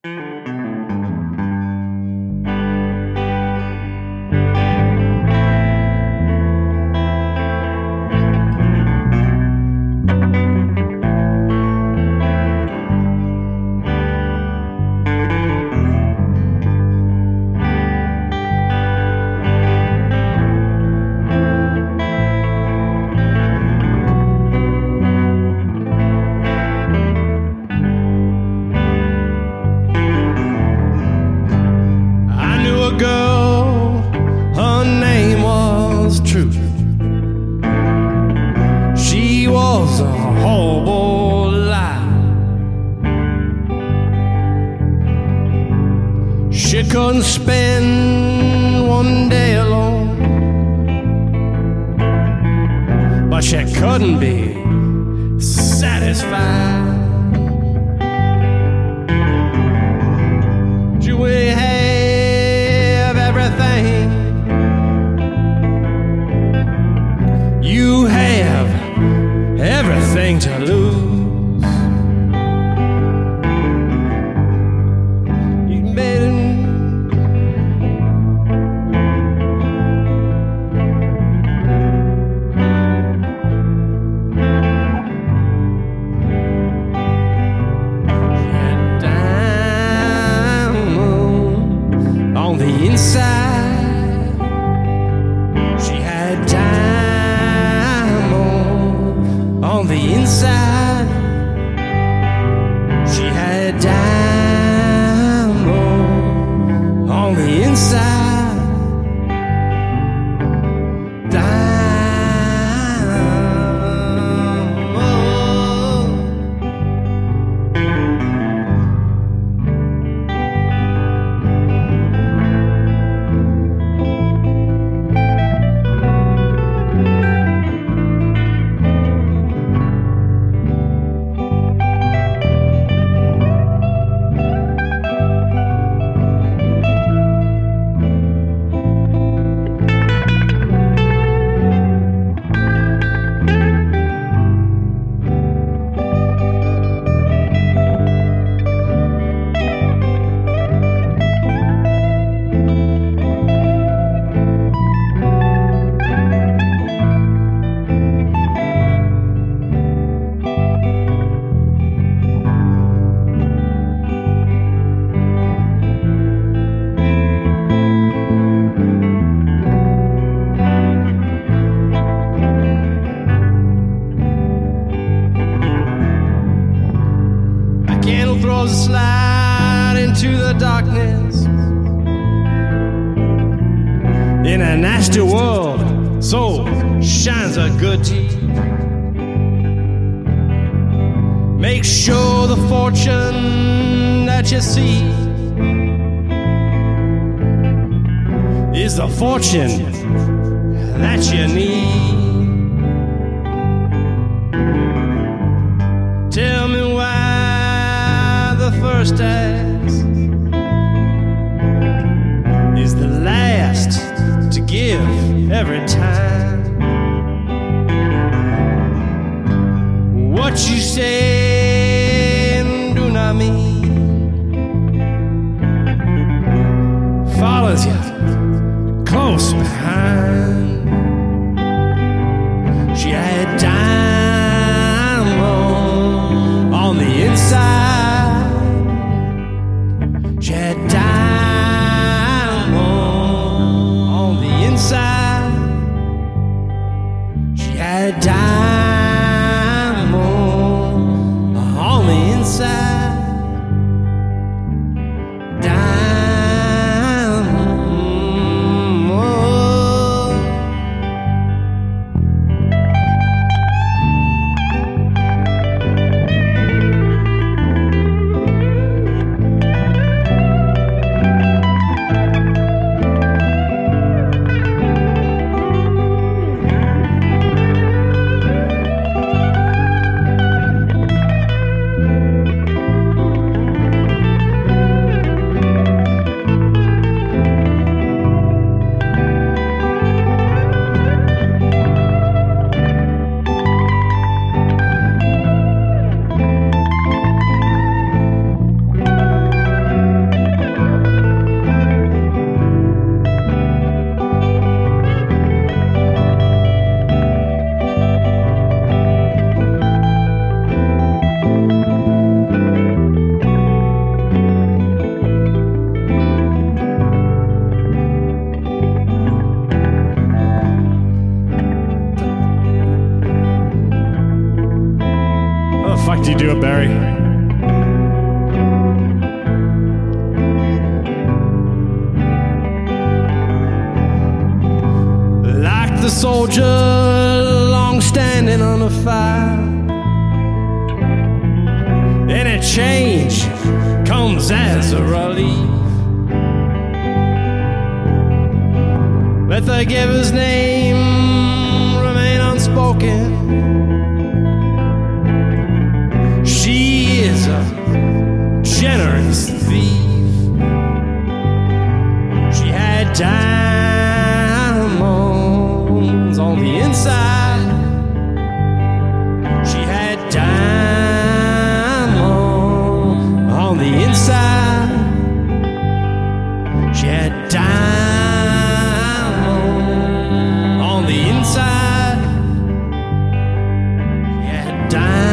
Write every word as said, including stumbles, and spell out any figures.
Couldn't spend one day alone, but she couldn't be satisfied. She would have everything. You have everything to lose. Throws a slide into the darkness in a nasty world, so shines a good tea. Make sure the fortune that you see is the fortune that you need. Tell me why the first act is the last to give every time. What you say and do not mean follows you close behind. She had diamond on the inside. She had diamond on the inside. She had diamond as a relief. Let the giver's name remain unspoken. She is a generous thief. She had diamonds on the inside. She had diamonds on the inside. She had diamonds on the inside. She had diamonds.